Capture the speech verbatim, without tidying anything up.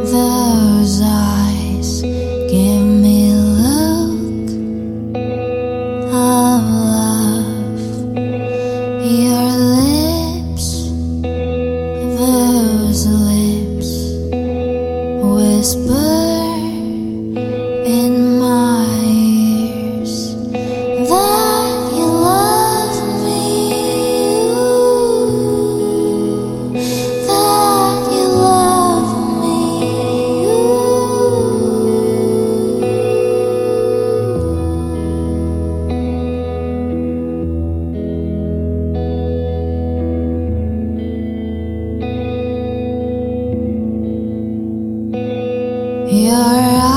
Those eyes give me look of love. Your lips, those lips, whisper in my ears that you love me, that you love me. Your